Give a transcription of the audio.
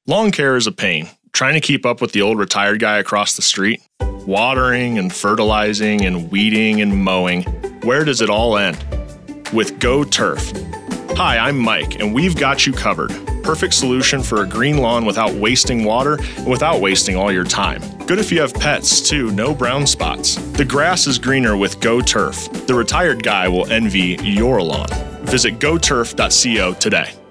Lawn care is a pain. Trying to keep up with the old retired guy across the street. Watering and fertilizing and weeding and mowing. Where does it all end? With Go Turf. Hi, I'm Mike, and we've got you covered. Perfect solution for a green lawn without wasting water and without wasting all your time. Good if you have pets, too, no brown spots. The grass is greener with Go Turf. The retired guy will envy your lawn. Visit goturf.co today.